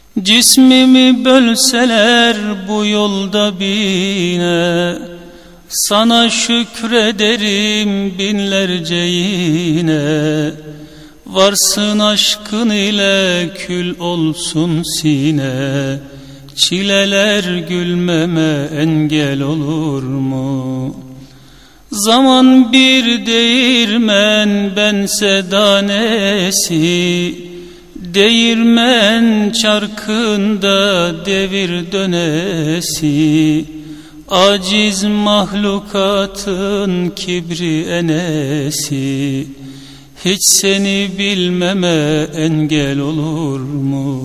Cismimi bölseler bu yolda bine, sana şükrederim binlerce yine. Varsın aşkın ile kül olsun sine, çileler gülmeme engel olur mu? Zaman bir değirmen, bense danesi, değirmen çarkında devir dönesi. Aciz mahlukatın kibri enesi, hiç seni bilmeme engel olur mu?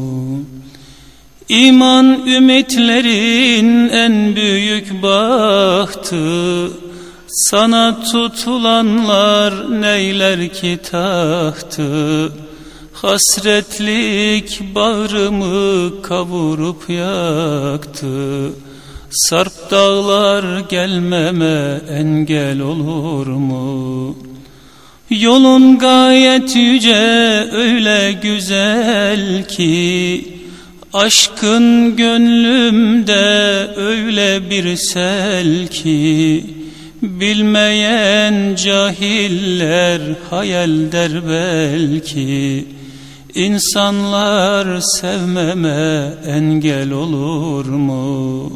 İman ümitlerin en büyük bahtı, sana tutulanlar neyler ki tahtı. Hasretlik bağrımı kavurup yaktı, sarp dağlar gelmeme engel olur mu? Yolun gayet yüce, öyle güzel ki, aşkın gönlümde öyle bir sel ki, bilmeyen cahiller hayal der belki. İnsanlar sevmeme engel olur mu?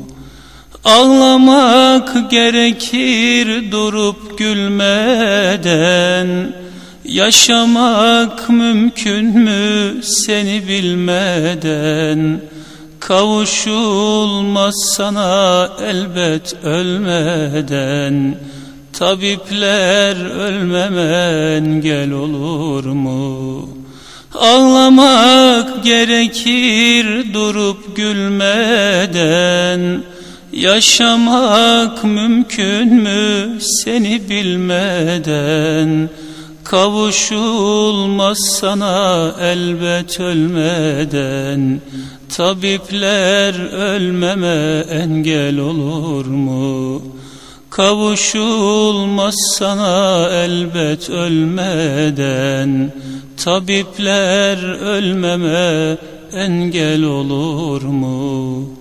Ağlamak gerekir durup gülmeden, yaşamak mümkün mü seni bilmeden? Kavuşulmaz sana elbet ölmeden, tabipler ölmeme engel olur mu? Ağlamak gerekir durup gülmeden, yaşamak mümkün mü seni bilmeden? Kavuşulmaz sana elbet ölmeden, tabipler ölmeme engel olur mu? Kavuşulmaz sana elbet ölmeden, tabipler ölmeme engel olur mu?